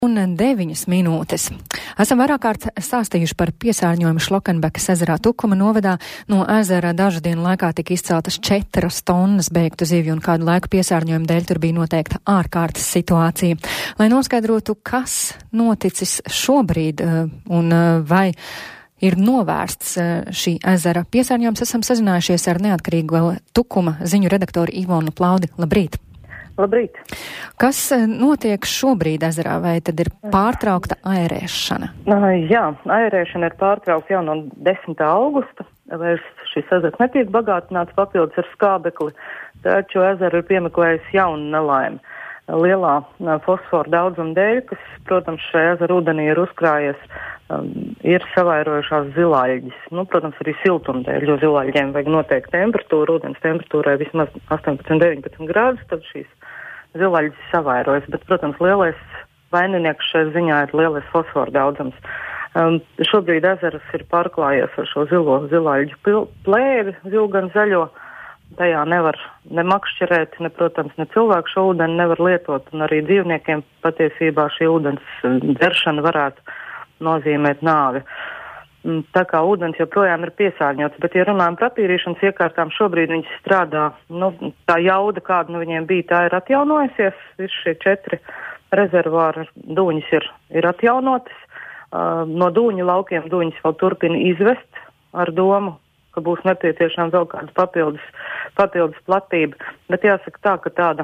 Un 9 minūtes. Esam vairāk kārt stāstījuši par piesārņojumu Šlokenbekas ezerā Tukuma novadā. No ezera dažu dienu laikā tika izceltas 4 tonnas beigtu zivju un kādu laiku piesārņojumu dēļ tur bija noteikta ārkārtas situācija. Lai noskaidrotu, kas noticis šobrīd un vai ir novērsts šī ezera piesārņojums, esam sazinājušies ar neatkarīgo Tukuma ziņu redaktoru Ivonu Plaudi. Labrīt! Labrīt! Kas notiek šobrīd ezerā, vai tad ir pārtraukta aerēšana? Jā, aerēšana ir pārtraukta jau no 10. augusta. Vairs šis ezers netiek bagātināts papildus ar skābekli, taču ezeru ir piemeklējusi jauna nelaime. Lielā fosfora daudzuma dēļ, kas, protams, šajā ezera ūdenī ir uzkrājies, ir savairojušās zilāļģis. Protams, arī siltuma dēļ, jo zilāļģiem vajag noteikti temperatūru, ūdens temperatūrai vismaz 18-19 grādus, tad šīs zilāļģis savairojas. Bet, protams, lielais vaininieks šajā ziņā ir lielais fosfora daudzums. Šobrīd ezers ir pārklājies ar šo zilāļģu plēvi, zilgan zaļo. Tajā nevar ne makšķerēt, protams, ne cilvēku šo ūdeni nevar lietot, un arī dzīvniekiem patiesībā šī ūdens dzeršana varētu nozīmēt nāvi. Tā kā ūdens joprojām ir piesārņots, bet, ja runājam par attīrīšanas iekārtām, šobrīd viņas strādā, tā jauda, kāda viņiem bija, tā ir atjaunojusies. Visi šie 4 rezervāri dūņas ir atjaunotas. No dūņu laukiem dūņas vēl turpina izvest ar domu, ka būs nepieciešama vēl kāda papildus platība. Bet jāsaka tā, ka tāda,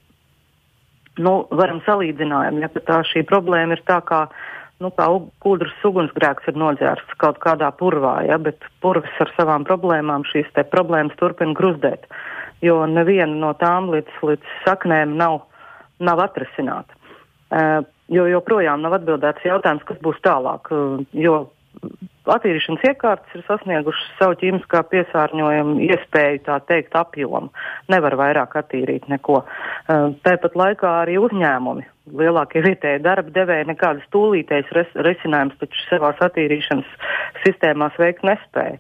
varam salīdzinājumu, ja tā šī problēma ir tā kā kūdras ugunsgrēks ir nodzērsts kaut kādā purvā, ja, bet purvis ar savām problēmām šīs te problēmas turpina gruzdēt, jo neviena no tām līdz saknēm nav atrisināta. Jo joprojām nav atbildēts jautājums, kas būs tālāk, jo attīrīšanas iekārtas ir sasniegušas savu ķīmiskā piesārņojuma iespēju, tā teikt, apjomu. Nevar vairāk attīrīt neko. Tāpat laikā arī uzņēmumi, lielākie vietēji darba devēji nekādas tūlītējas risinājums taču savās attīrīšanas sistēmās veikt nespēja.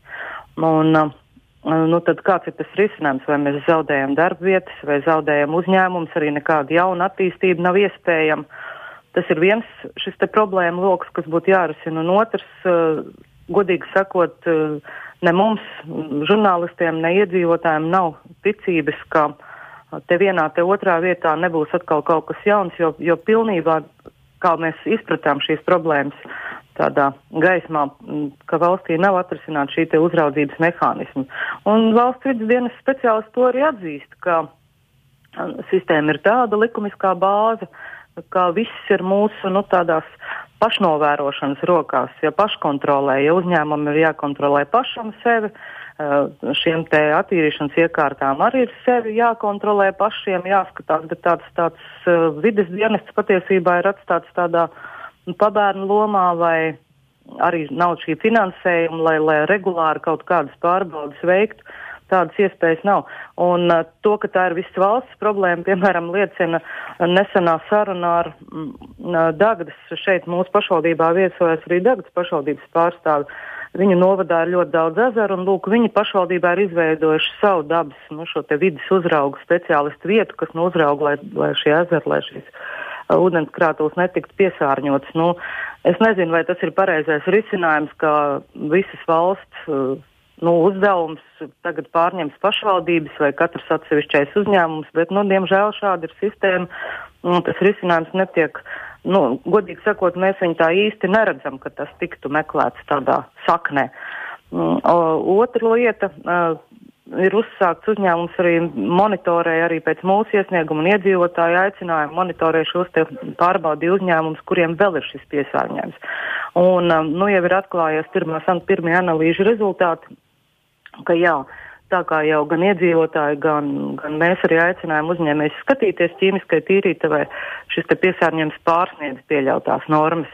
Tad kāds ir tas risinājums? Vai mēs zaudējam darba vietas, vai zaudējam uzņēmumus, arī nekāda jauna attīstība nav iespējama. Tas ir viens šis te problēma loks, kas būtu jārisina, un otrs, godīgi sakot, ne mums, žurnālistiem, ne iedzīvotājiem nav ticības, ka te vienā, te otrā vietā nebūs atkal kaut kas jauns, jo pilnībā, kā mēs izpratām šīs problēmas tādā gaismā, ka valstī nav atrisināta šī te uzraudzības mehānismi. Un valsts vides dienas speciālisti to arī atzīst, ka sistēma ir tāda likumiskā bāze, ka viss ir mūsu tādās pašnovērošanas rokās, ja paškontrolē, ja uzņēmumi ir jākontrolē pašam sevi, šiem te attīrīšanas iekārtām arī ir sevi jākontrolē pašiem, jāskatās, bet tāds vides dienests patiesībā ir atstāts tādā pabērnu lomā, vai arī nav šī finansējuma, lai regulāri kaut kādas pārbaudas veiktu. Tādas iespējas nav. Un to, ka tā ir viss valsts problēma, piemēram, liecina nesenā sarunā ar Dagdas. Šeit mūsu pašvaldībā viesojas arī Dagdas pašvaldības pārstāvi. Viņu novadā ir ļoti daudz ezeru, un lūk, viņi pašvaldībā ir izveidojuši savu dabas, šo te vidas uzraugu speciālistu vietu, kas uzrauga, lai šie ezeri, lai šīs ūdenskrātuves netiktu piesārņotas. Es nezinu, vai tas ir pareizais risinājums, ka visas valsts uzdevums tagad pārņems pašvaldības vai katrs atsevišķais uzņēmums, bet, diemžēl šāda ir sistēma, tas risinājums netiek, godīgi sakot, mēs viņu tā īsti neredzam, ka tas tiktu meklēts tādā saknē. Otra lieta, ir uzsākts uzņēmums arī monitorē, arī pēc mūsu iesnieguma un iedzīvotāju aicinājumu monitorē šos te pārbaudīju uzņēmumus, kuriem vēl ir šis piesārņojums. Un, jau ir atklājies pirmie analīžu rezultāti, ka jā, tā kā jau gan iedzīvotāji, gan mēs arī aicinājām uzņēmējus skatīties ķīmiskai tīrītavai, šis te piesārņojums pārsniedz pieļautās normas.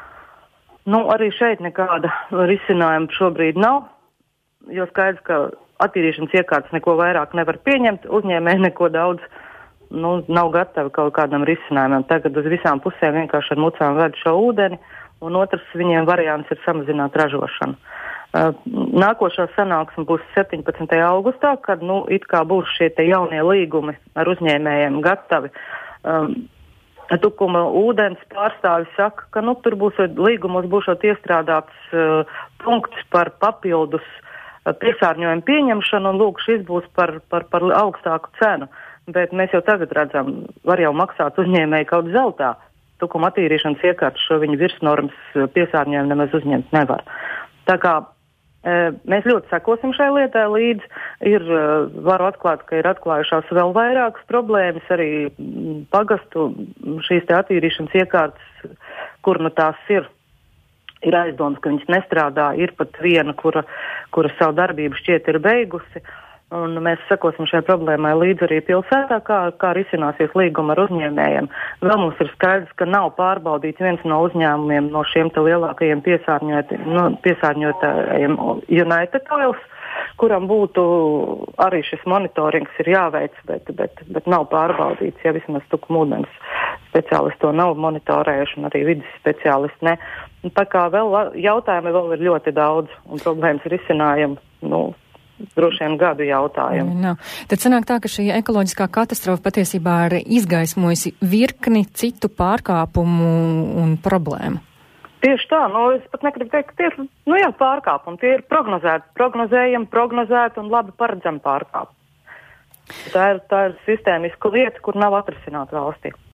Arī šeit nekāda risinājuma šobrīd nav, jo skaidrs, ka attīrīšanas iekārtas neko vairāk nevar pieņemt, uzņēmēji neko daudz nav gatavi kaut kādam risinājumam. Tagad uz visām pusēm vienkārši ar mucām ved šo ūdeni, un otrs viņiem variants ir samazināt ražošanu. Nākošā sanāksme būs 17. augustā, kad it kā būs šie te jaunie līgumi ar uzņēmējiem gatavi. Tukuma ūdens pārstāvis saka, ka tur līgumos būšot iestrādāts punkts par papildus piesārņojumu pieņemšanu, un lūk, šis būs par augstāku cenu. Bet mēs jau tagad redzam, var jau maksāt uzņēmēji kaut zeltā. Tukuma attīrīšanas iekārtas šo viņu virsnormas piesārņojumu nemaz uzņemt nevar. Tā kā mēs ļoti sekosim šai lietai līdzi. Varu atklāt, ka ir atklājušās vēl vairākas problēmas, arī pagastu šīs te attīrīšanas iekārtas, kur tās ir aizdomas, ka viņas nestrādā, ir pat viena, kura savu darbību šķiet ir beigusi. Un mēs sekosim šai problēmai līdz arī pilsētā, kā risināsies līguma ar uzņēmējiem. Vēl mums ir skaidrs, ka nav pārbaudīts viens no uzņēmumiem no šiem te lielākajiem piesārņotājiem United Oils, kuram būtu arī šis monitorings ir jāveic, bet nav pārbaudīts, ja vismaz Tukuma ūdens speciālisti to nav monitorējuši un arī vidas speciālisti ne. Tā kā jautājumi vēl ir ļoti daudz un problēmas risinājumi, droši vien gadu jautājumu. Tad sanāk tā, ka šī ekoloģiskā katastrofa patiesībā ir izgaismojusi virkni citu pārkāpumu un problēmu. Tieši tā, es pat negribu teikt, ka tie ir pārkāpumi, tie ir prognozēti un labi paredzami pārkāpumi. Tā ir sistēmiska lieta, kur nav atrisināta valstī.